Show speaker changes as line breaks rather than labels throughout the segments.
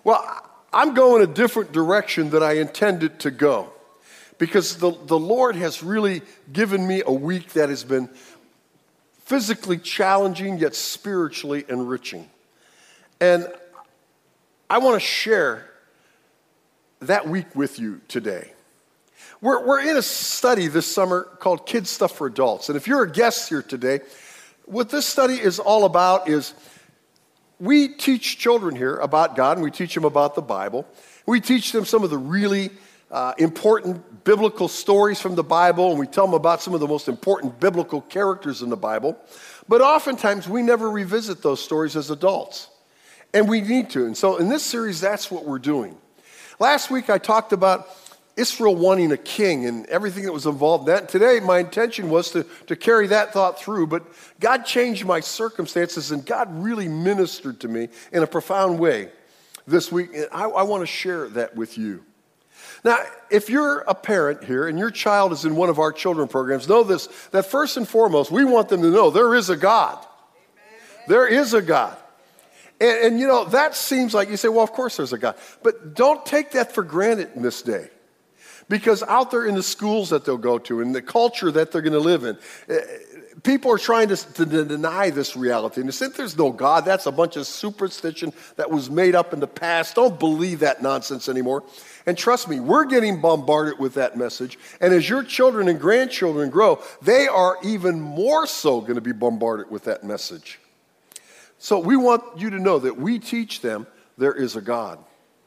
Well, I'm going a different direction than I intended to go because the Lord has really given me a week that has been physically challenging yet spiritually enriching. And I want to share that week with you today. We're in a study this summer called Kids Stuff for Adults. And if you're a guest here today, what this study is all about is we teach children here about God, and we teach them about the Bible. We teach them some of the really important biblical stories from the Bible, and we tell them about some of the most important biblical characters in the Bible. But oftentimes, we never revisit those stories as adults, and we need to. And so in this series, that's what we're doing. Last week, I talked about Israel wanting a king and everything that was involved in that. Today, my intention was to carry that thought through, but God changed my circumstances, and God really ministered to me in a profound way this week, and I want to share that with you. Now, if you're a parent here and your child is in one of our children programs, know this, that first and foremost, we want them to know there is a God. Amen. There is a God. And you know, that seems like you say, well, of course there's a God. But don't take that for granted in this day. Because out there in the schools that they'll go to and the culture that they're going to live in, people are trying to deny this reality. And they say there's no God. That's a bunch of superstition that was made up in the past. Don't believe that nonsense anymore. And trust me, we're getting bombarded with that message. And as your children and grandchildren grow, they are even more so going to be bombarded with that message. So we want you to know that we teach them there is a God.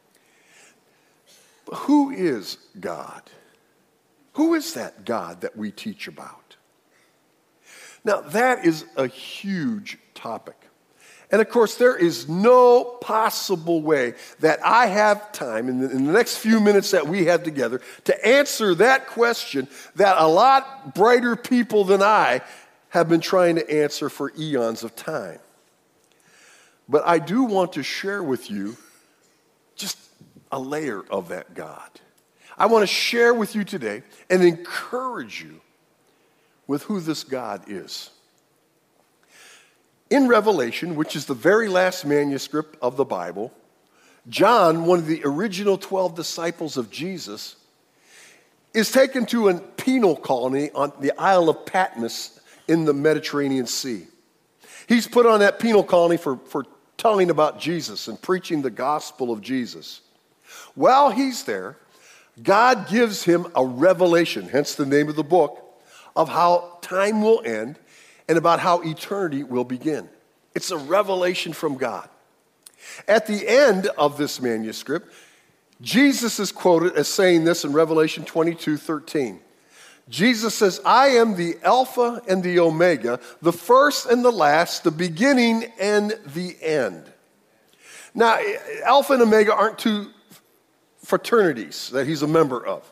Who is God? Who is that God that we teach about? Now, that is a huge topic. And of course, there is no possible way that I have time in the next few minutes that we have together to answer that question that a lot brighter people than I have been trying to answer for eons of time. But I do want to share with you just a layer of that God. I want to share with you today and encourage you with who this God is. In Revelation, which is the very last manuscript of the Bible, John, one of the original 12 disciples of Jesus, is taken to a penal colony on the Isle of Patmos in the Mediterranean Sea. He's put on that penal colony for telling about Jesus and preaching the gospel of Jesus. While he's there, God gives him a revelation, hence the name of the book, of how time will end and about how eternity will begin. It's a revelation from God. At the end of this manuscript, Jesus is quoted as saying this in Revelation 22:13. Jesus says, I am the Alpha and the Omega, the first and the last, the beginning and the end. Now, Alpha and Omega aren't two fraternities that he's a member of.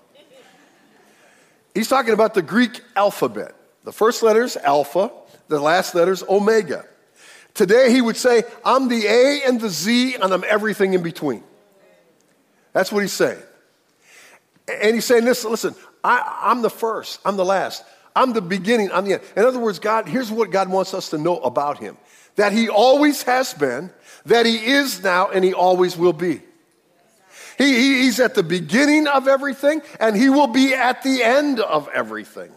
He's talking about the Greek alphabet. The first letter is Alpha, the last letter is Omega. Today he would say, I'm the A and the Z and I'm everything in between. That's what he's saying. And he's saying this, listen, I'm the first, I'm the last, I'm the beginning, I'm the end. In other words, God, here's what God wants us to know about him. That he always has been, that he is now, and he always will be. He's at the beginning of everything, and he will be at the end of everything.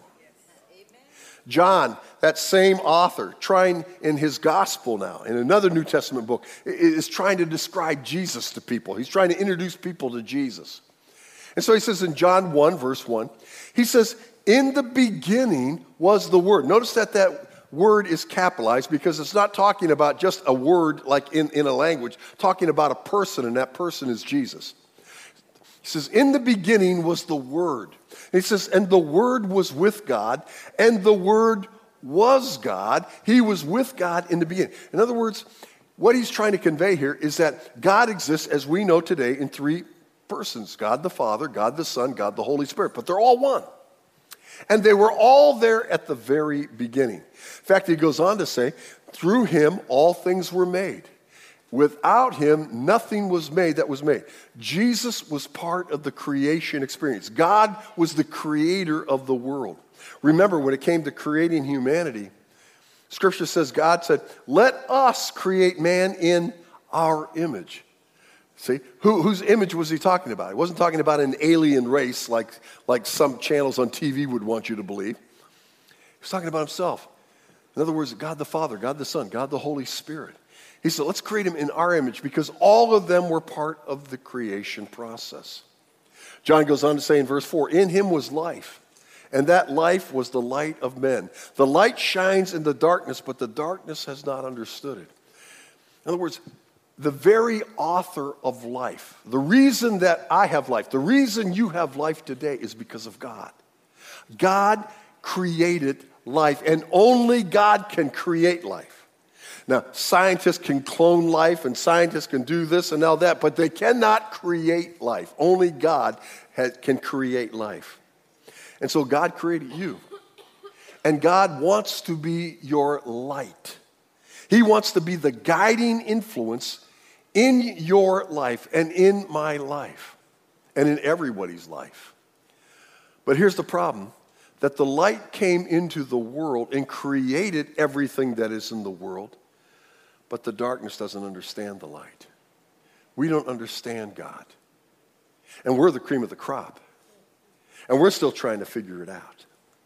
John, that same author, trying in his gospel now, in another New Testament book, is trying to describe Jesus to people. He's trying to introduce people to Jesus. And so he says in John 1, verse 1, he says, in the beginning was the Word. Notice that word is capitalized because it's not talking about just a word like in a language, talking about a person, and that person is Jesus. He says, in the beginning was the Word. And he says, and the Word was with God, and the Word was God. He was with God in the beginning. In other words, what he's trying to convey here is that God exists, as we know today, in three persons. God the Father, God the Son, God the Holy Spirit. But they're all one. And they were all there at the very beginning. In fact, he goes on to say, through him all things were made. Without him, nothing was made that was made. Jesus was part of the creation experience. God was the creator of the world. Remember, when it came to creating humanity, Scripture says God said, let us create man in our image. See, whose image was he talking about? He wasn't talking about an alien race like some channels on TV would want you to believe. He was talking about himself. In other words, God the Father, God the Son, God the Holy Spirit. He said, let's create him in our image because all of them were part of the creation process. John goes on to say in verse 4, in him was life, and that life was the light of men. The light shines in the darkness, but the darkness has not understood it. In other words, the very author of life, the reason that I have life, the reason you have life today is because of God. God created life, and only God can create life. Now, scientists can clone life, and scientists can do this and now that, but they cannot create life. Only God can create life. And so God created you. And God wants to be your light. He wants to be the guiding influence in your life and in my life and in everybody's life. But here's the problem, that the light came into the world and created everything that is in the world, but the darkness doesn't understand the light. We don't understand God. And we're the cream of the crop. And we're still trying to figure it out.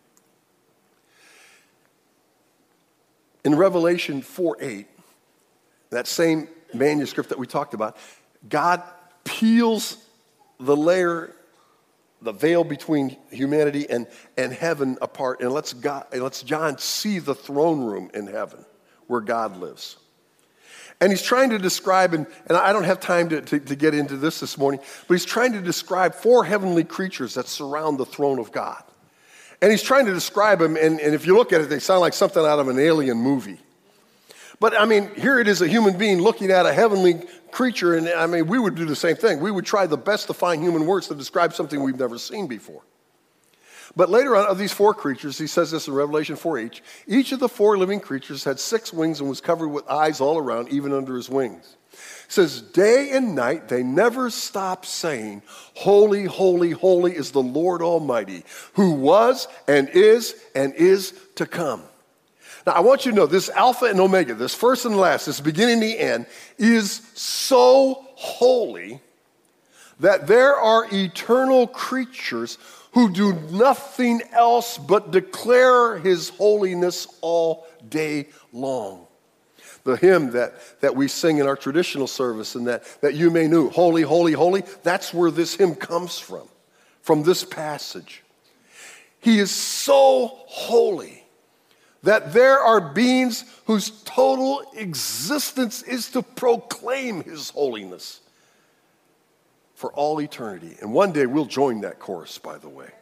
In Revelation 4:8, that same manuscript that we talked about, God peels the layer, the veil between humanity and heaven apart, and lets John see the throne room in heaven where God lives. And he's trying to describe, and I don't have time to get into this morning, but he's trying to describe 4 heavenly creatures that surround the throne of God. And he's trying to describe them, and if you look at it, they sound like something out of an alien movie. But, I mean, here it is, a human being looking at a heavenly creature, and, I mean, we would do the same thing. We would try the best to find human words to describe something we've never seen before. But later on, of these 4 creatures, he says this in Revelation 4:8, each of the 4 living creatures had 6 wings and was covered with eyes all around, even under his wings. It says, day and night they never stop saying, holy, holy, holy is the Lord Almighty, who was and is to come. Now, I want you to know this Alpha and Omega, this first and last, this beginning and the end, is so holy that there are eternal creatures who do nothing else but declare his holiness all day long. The hymn that we sing in our traditional service and that you may know, holy, holy, holy, that's where this hymn comes from this passage. He is so holy that there are beings whose total existence is to proclaim his holiness for all eternity. And one day we'll join that chorus, by the way.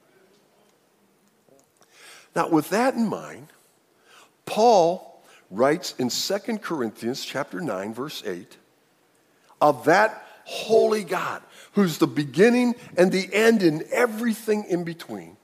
Now, with that in mind, Paul writes in 2 Corinthians chapter 9, verse 8, of that holy God, who's the beginning and the end and everything in between.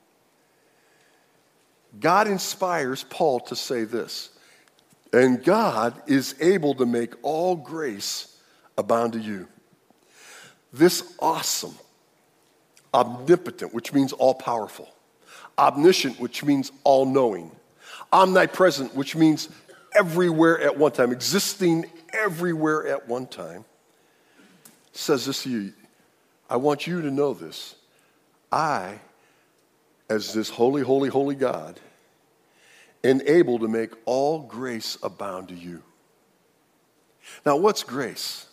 God inspires Paul to say this, and God is able to make all grace abound to you. This awesome, omnipotent, which means all-powerful, omniscient, which means all-knowing, omnipresent, which means everywhere at one time, existing everywhere at one time, says this to you, I want you to know this. I, as this holy, holy, holy God, am able to make all grace abound to you. Now, what's grace?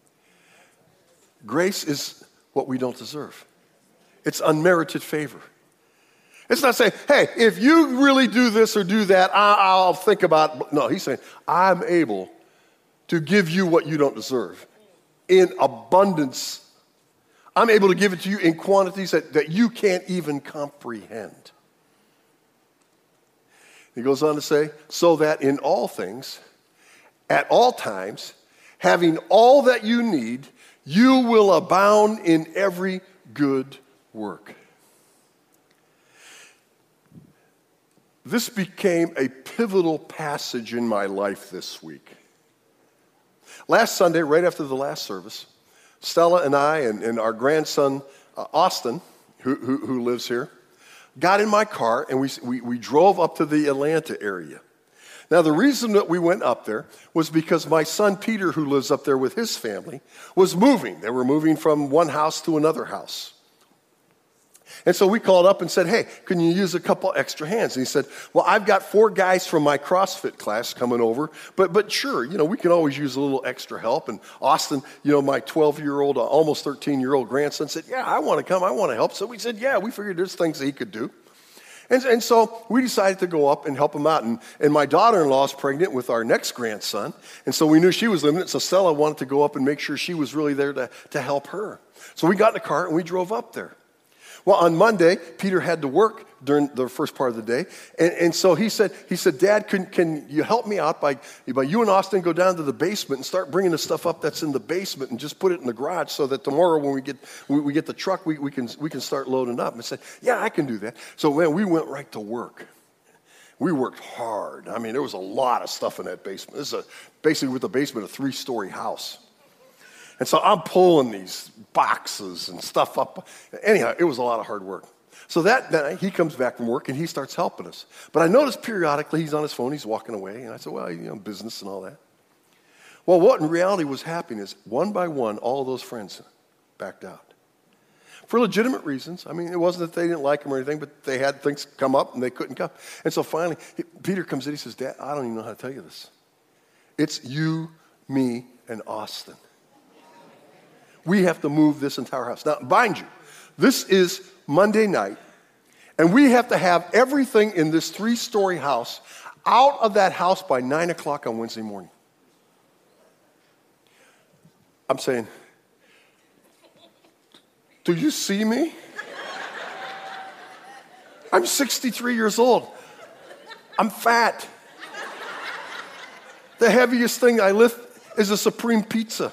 Grace is what we don't deserve. It's unmerited favor. It's not saying, hey, if you really do this or do that, I'll think about. No, he's saying, I'm able to give you what you don't deserve in abundance. I'm able to give it to you in quantities that you can't even comprehend. He goes on to say, so that in all things, at all times, having all that you need, you will abound in every good work. This became a pivotal passage in my life this week. Last Sunday, right after the last service, Stella and I and our grandson, Austin, who lives here, got in my car and we drove up to the Atlanta area. Now, the reason that we went up there was because my son Peter, who lives up there with his family, was moving. They were moving from one house to another house. And so we called up and said, hey, can you use a couple extra hands? And he said, well, I've got 4 guys from my CrossFit class coming over, but sure, we can always use a little extra help. And Austin, my 12-year-old, almost 13-year-old grandson said, yeah, I want to come, I want to help. So we said, yeah, we figured there's things that he could do. And so we decided to go up and help him out. And my daughter-in-law is pregnant with our next grandson. And so we knew she was limited. So Stella wanted to go up and make sure she was really there to help her. So we got in the car and we drove up there. Well, on Monday, Peter had to work during the first part of the day. And so he said, Dad, can you help me out by you and Austin go down to the basement and start bringing the stuff up that's in the basement and just put it in the garage so that tomorrow when we get the truck, we can start loading up. And I said, yeah, I can do that. So, man, we went right to work. We worked hard. I mean, there was a lot of stuff in that basement. This is basically with the basement, a 3-story house. And so I'm pulling these boxes and stuff up. Anyhow, it was a lot of hard work. So that night, he comes back from work and he starts helping us. But I noticed periodically he's on his phone, he's walking away. And I said, well, business and all that. Well, what in reality was happening is one by one, all of those friends backed out. For legitimate reasons. I mean, it wasn't that they didn't like him or anything, but they had things come up and they couldn't come. And so finally, Peter comes in, he says, Dad, I don't even know how to tell you this. It's you, me, and Austin. We have to move this entire house. Now, mind you, this is Monday night, and we have to have everything in this 3-story house out of that house by 9 o'clock on Wednesday morning. I'm saying, do you see me? I'm 63 years old. I'm fat. The heaviest thing I lift is a Supreme pizza.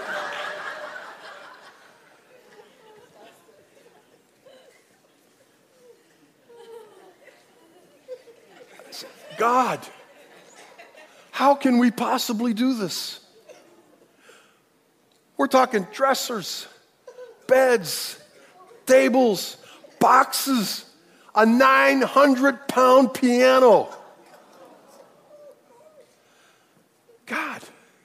God, how can we possibly do this? We're talking dressers, beds, tables, boxes, a 900-pound piano. God.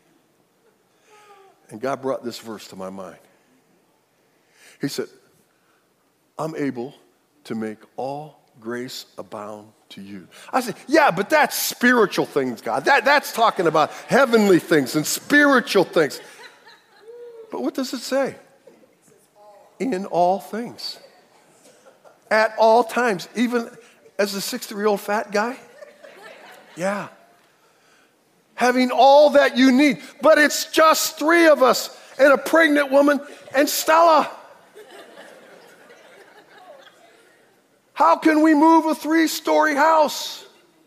And God brought this verse to my mind. He said, I'm able to make all grace abound to you. I said, yeah, but that's spiritual things, God. That's talking about heavenly things and spiritual things. But what does it say? In all things. At all times. Even as a 63-year-old fat guy? Yeah. Having all that you need. But it's just 3 of us and a pregnant woman and Stella. How can we move a 3-story house?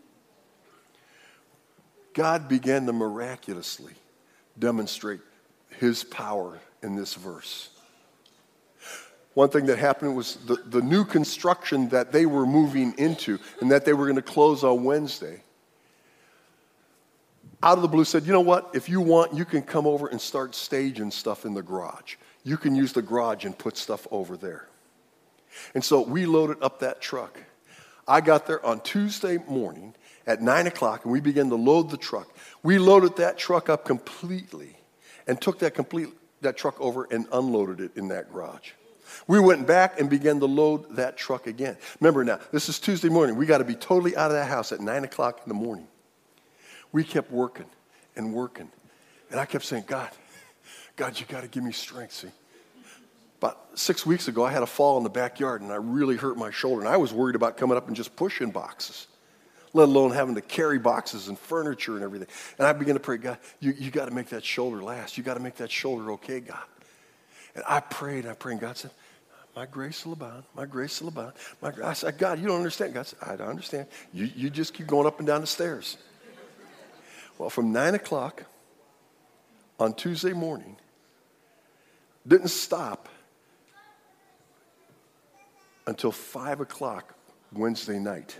God began to miraculously demonstrate his power in this verse. One thing that happened was the new construction that they were moving into and that they were going to close on Wednesday, out of the blue said, you know what, if you want, you can come over and start staging stuff in the garage. You can use the garage and put stuff over there. And so we loaded up that truck. I got there on Tuesday morning at 9 o'clock, and we began to load the truck. We loaded that truck up completely and took that truck over and unloaded it in that garage. We went back and began to load that truck again. Remember now, this is Tuesday morning. We got to be totally out of that house at 9 o'clock in the morning. We kept working and working. And I kept saying, God, you got to give me strength, see. About 6 weeks ago, I had a fall in the backyard, and I really hurt my shoulder. And I was worried about coming up and just pushing boxes, let alone having to carry boxes and furniture and everything. And I began to pray, God, you got to make that shoulder last. You got to make that shoulder okay, God. And I prayed, and God said, my grace will abound, my grace will abound. I said, God, you don't understand. God said, I don't understand. You just keep going up and down the stairs. Well, from 9 o'clock on Tuesday morning, didn't stop until 5 o'clock Wednesday night.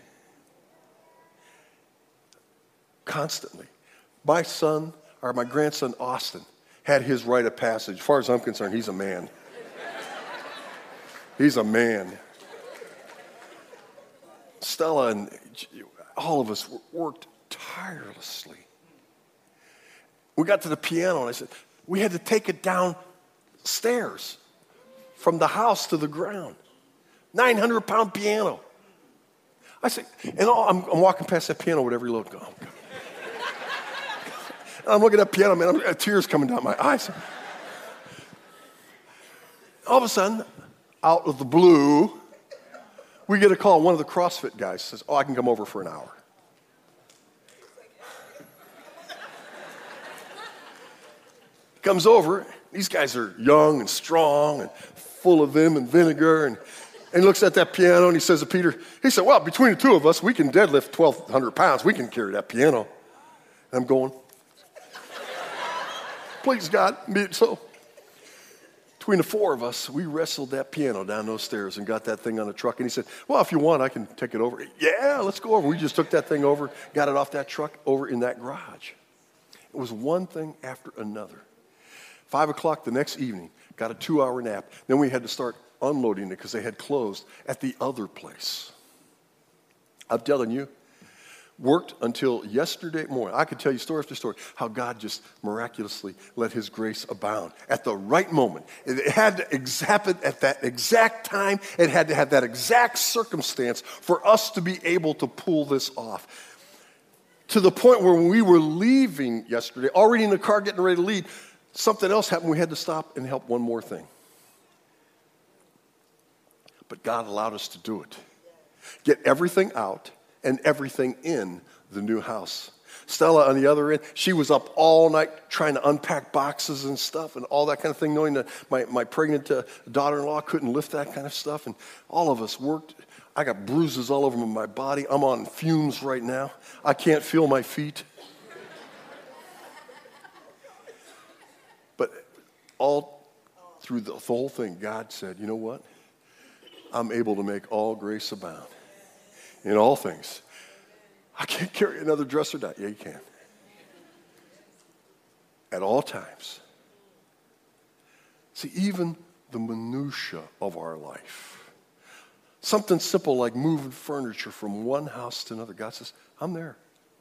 Constantly. My grandson Austin had his rite of passage. As far as I'm concerned, he's a man. He's a man. Stella and all of us worked tirelessly. We got to the piano, and I said, we had to take it downstairs from the house to the ground. 900-pound piano. I said, and I'm walking past that piano with every load going. And I'm looking at that piano, man, tears coming down my eyes. All of a sudden, out of the blue, we get a call. One of the CrossFit guys says, I can come over for an hour. Comes over. These guys are young and strong and full of vim and vinegar. And he looks at that piano and he says to Peter, he said, well, between the two of us, we can deadlift 1,200 pounds. We can carry that piano. And I'm going, please, God, be it so. Between the four of us, we wrestled that piano down those stairs and got that thing on a truck. And he said, well, if you want, I can take it over. Yeah, let's go over. We just took that thing over, got it off that truck over in that garage. It was one thing after another. 5 o'clock the next evening, got a 2-hour nap. Then we had to start unloading it because they had closed at the other place. I'm telling you, worked until yesterday morning. I could tell you story after story how God just miraculously let his grace abound at the right moment. It had to happen at that exact time. It had to have that exact circumstance for us to be able to pull this off. To the point where when we were leaving yesterday, already in the car getting ready to leave, something else happened. We had to stop and help one more thing. But God allowed us to do it. Get everything out and everything in the new house. Stella, on the other end, she was up all night trying to unpack boxes and stuff and all that kind of thing, knowing that my pregnant daughter-in-law couldn't lift that kind of stuff. And all of us worked. I got bruises all over my body. I'm on fumes right now. I can't feel my feet. But all through the whole thing, God said, you know what? I'm able to make all grace abound in all things. I can't carry another dresser down. Yeah, you can. At all times. See, even the minutia of our life, something simple like moving furniture from one house to another, God says, I'm there.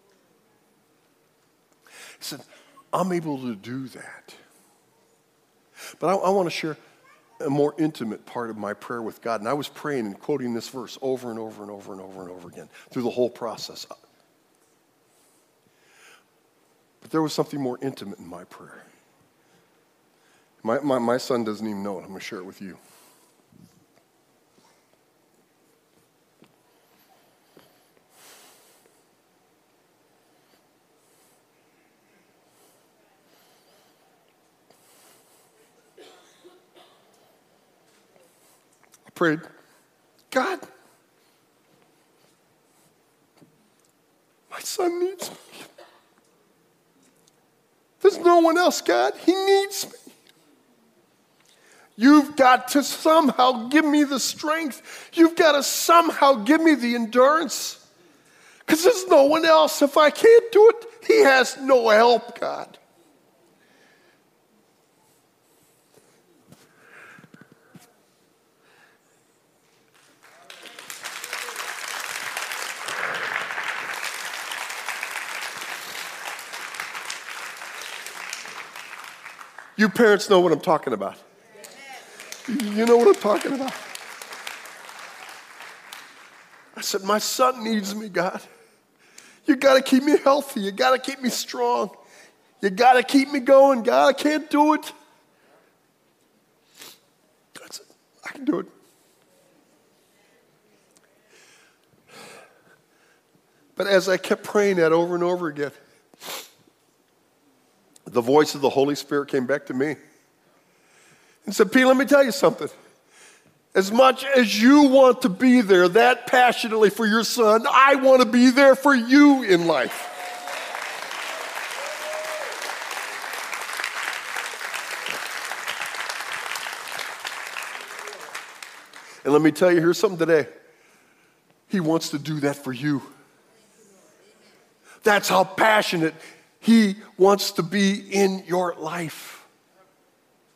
He said, I'm able to do that. But I want to share a more intimate part of my prayer with God. And I was praying and quoting this verse over and over and over and over and over again through the whole process. But there was something more intimate in my prayer. My son doesn't even know it. I'm going to share it with you. Prayed, God, my son needs me. There's no one else, God. He needs me. You've got to somehow give me the strength. You've got to somehow give me the endurance. Because there's no one else. If I can't do it, he has no help, God. You parents know what I'm talking about. You know what I'm talking about. I said, my son needs me, God. You got to keep me healthy. You got to keep me strong. You got to keep me going, God. I can't do it. I said, I can do it. But as I kept praying that over and over again, the voice of the Holy Spirit came back to me and said, Pete, let me tell you something. As much as you want to be there that passionately for your son, I want to be there for you in life. And let me tell you, here's something today. He wants to do that for you. That's how passionate he wants to be in your life.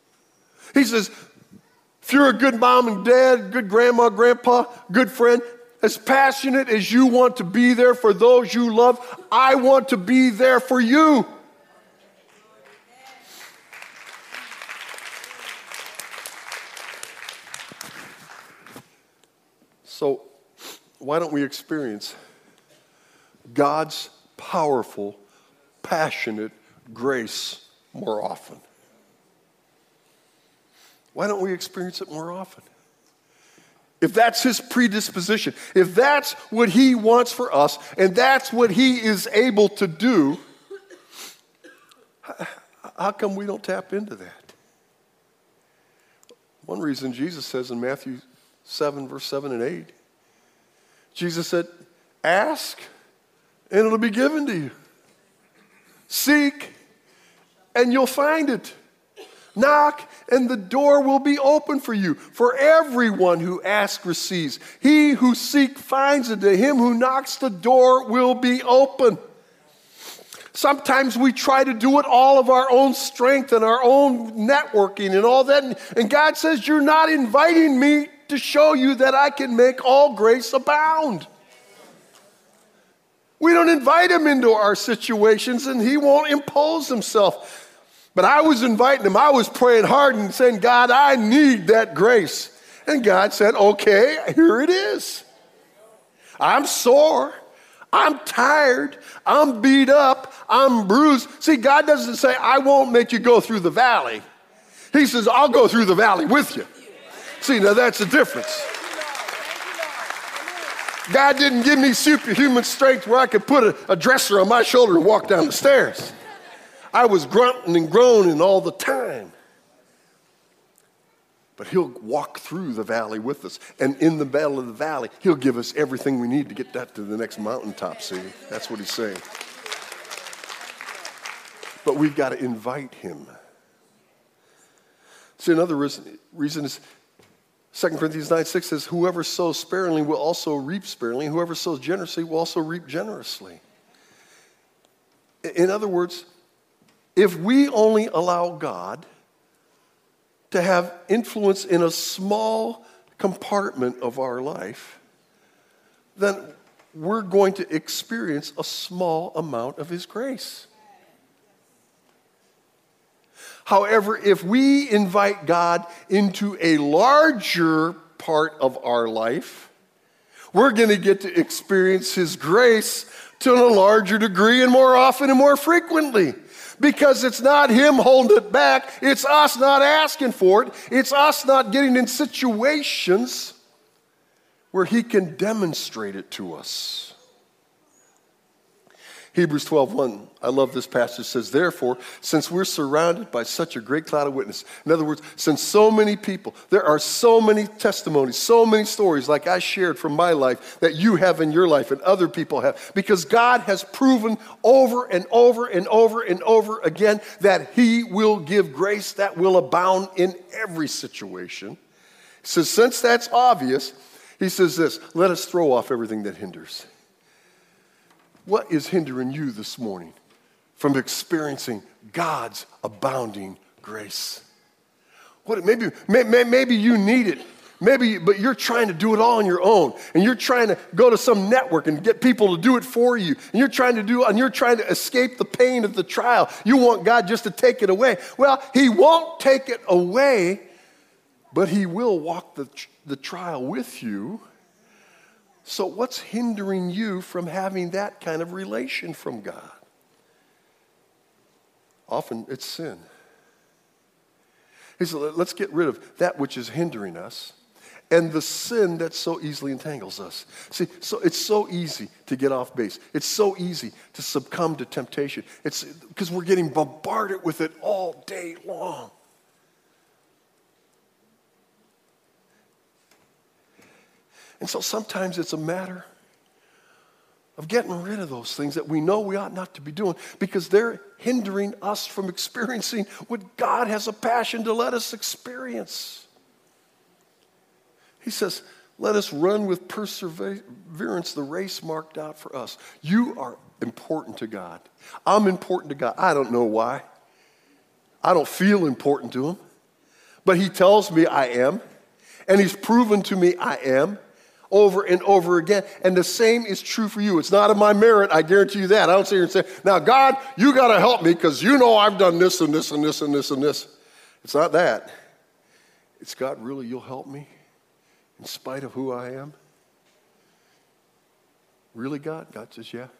He says, if you're a good mom and dad, good grandma, grandpa, good friend, as passionate as you want to be there for those you love, I want to be there for you. So, why don't we experience God's powerful, passionate grace more often? Why don't we experience it more often? If that's his predisposition, if that's what he wants for us, and that's what he is able to do, how come we don't tap into that? One reason Jesus says in Matthew 7, verse 7 and 8, Jesus said, ask, and it'll be given to you. Seek, and you'll find it. Knock, and the door will be open for you. For everyone who asks receives. He who seeks finds it. To him who knocks, the door will be open. Sometimes we try to do it all of our own strength and our own networking and all that. And God says, you're not inviting me to show you that I can make all grace abound. We don't invite him into our situations, and he won't impose himself. But I was inviting him. I was praying hard and saying, God, I need that grace. And God said, okay, here it is. I'm sore. I'm tired. I'm beat up. I'm bruised. See, God doesn't say, I won't make you go through the valley. He says, I'll go through the valley with you. See, now that's the difference. God didn't give me superhuman strength where I could put a dresser on my shoulder and walk down the stairs. I was grunting and groaning all the time. But he'll walk through the valley with us. And in the battle of the valley, he'll give us everything we need to get that to the next mountaintop, see? That's what he's saying. But we've got to invite him. See, another reason is 2 Corinthians 9:6 says, whoever sows sparingly will also reap sparingly. Whoever sows generously will also reap generously. In other words, if we only allow God to have influence in a small compartment of our life, then we're going to experience a small amount of his grace. However, if we invite God into a larger part of our life, we're going to get to experience his grace to a larger degree and more often and more frequently. Because it's not him holding it back. It's us not asking for it. It's us not getting in situations where he can demonstrate it to us. Hebrews 12:1, I love this passage, says, therefore, since we're surrounded by such a great cloud of witnesses, in other words, since so many people, there are so many testimonies, so many stories like I shared from my life that you have in your life and other people have, because God has proven over and over and over and over again that he will give grace that will abound in every situation. He says, since that's obvious, he says this, let us throw off everything that hinders. What is hindering you this morning from experiencing God's abounding grace? Maybe you need it. But you're trying to do it all on your own, and you're trying to go to some network and get people to do it for you, and you're trying to escape the pain of the trial. You want God just to take it away. Well, he won't take it away, but he will walk the trial with you. So what's hindering you from having that kind of relation from God? Often it's sin. He said, let's get rid of that which is hindering us and the sin that so easily entangles us. See, so it's so easy to get off base. It's so easy to succumb to temptation. It's because we're getting bombarded with it all day long. And so sometimes it's a matter of getting rid of those things that we know we ought not to be doing because they're hindering us from experiencing what God has a passion to let us experience. He says, let us run with perseverance the race marked out for us. You are important to God. I'm important to God. I don't know why. I don't feel important to him. But he tells me I am. And he's proven to me I am. over and over again. And the same is true for you. It's not of my merit, I guarantee you that. I don't sit here and say, now, God, you got to help me because you know I've done this and this and this and this and this. It's not that. It's, God, really, you'll help me in spite of who I am? Really, God? God says, yeah.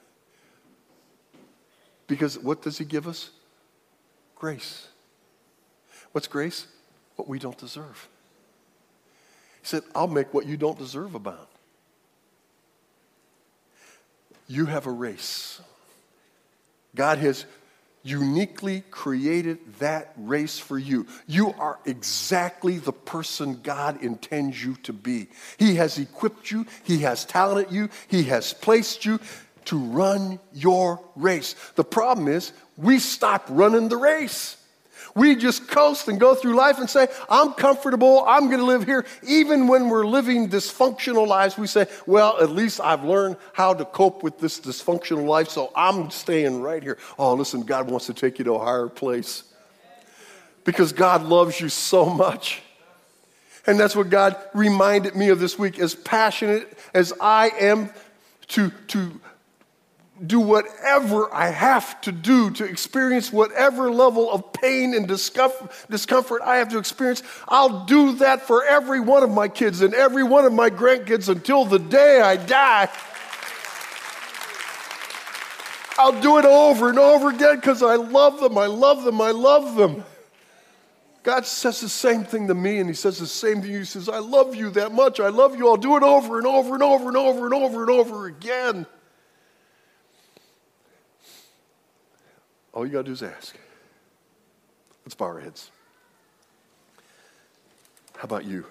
Because what does he give us? Grace. What's grace? What we don't deserve. He said, I'll make what you don't deserve abound. You have a race. God has uniquely created that race for you. You are exactly the person God intends you to be. He has equipped you. He has talented you. He has placed you to run your race. The problem is we stop running the race. We just coast and go through life and say, I'm comfortable, I'm going to live here. Even when we're living dysfunctional lives, we say, well, at least I've learned how to cope with this dysfunctional life, so I'm staying right here. Oh, listen, God wants to take you to a higher place because God loves you so much. And that's what God reminded me of this week. As passionate as I am to do whatever I have to do to experience whatever level of pain and discomfort I have to experience, I'll do that for every one of my kids and every one of my grandkids until the day I die. I'll do it over and over again because I love them, I love them, I love them. God says the same thing to me, and he says the same thing to you. He says, I love you that much. I love you. I'll do it over and over and over and over and over and over again. All you got to do is ask. Let's bow our heads. How about you?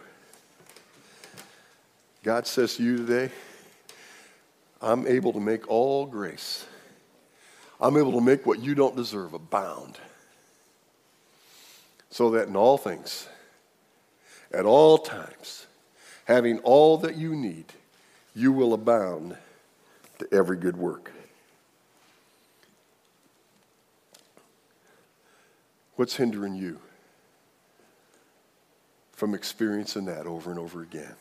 God says to you today, I'm able to make all grace. I'm able to make what you don't deserve abound. So that in all things, at all times, having all that you need, you will abound to every good work. What's hindering you from experiencing that over and over again?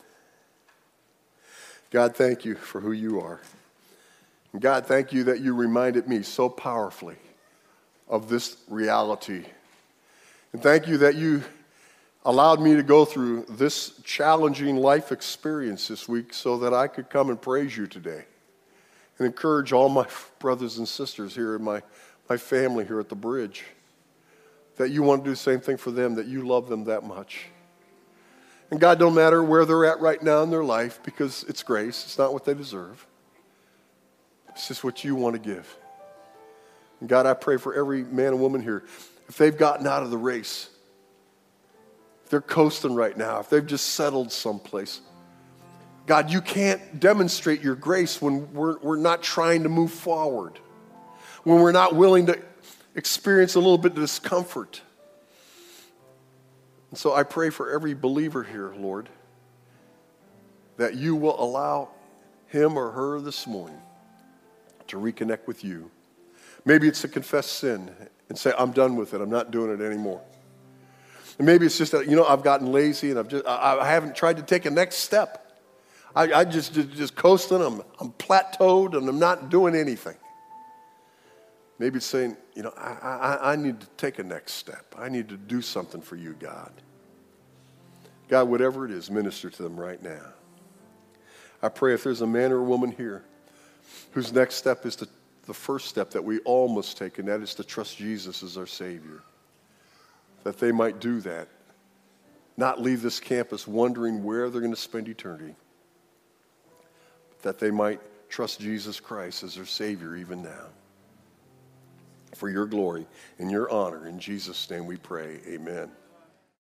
God, thank you for who you are. And God, thank you that you reminded me so powerfully of this reality. And thank you that you allowed me to go through this challenging life experience this week so that I could come and praise you today and encourage all my brothers and sisters here in my family here at the bridge. That you want to do the same thing for them, that you love them that much. And God, no matter where they're at right now in their life, because it's grace, it's not what they deserve. It's just what you want to give. And God, I pray for every man and woman here, if they've gotten out of the race, if they're coasting right now, if they've just settled someplace, God, you can't demonstrate your grace when we're not trying to move forward, when we're not willing to experience a little bit of discomfort. And so I pray for every believer here, Lord, that you will allow him or her this morning to reconnect with you. Maybe it's to confess sin and say, I'm done with it. I'm not doing it anymore. And maybe it's just that, I've gotten lazy and I haven't tried to take a next step. I just coasting. I'm plateaued and I'm not doing anything. Maybe it's saying, I need to take a next step. I need to do something for you, God. God, whatever it is, minister to them right now. I pray if there's a man or a woman here whose next step is the first step that we all must take, and that is to trust Jesus as our Savior, that they might do that, not leave this campus wondering where they're going to spend eternity, but that they might trust Jesus Christ as their Savior even now. For your glory and your honor, in Jesus' name we pray, amen.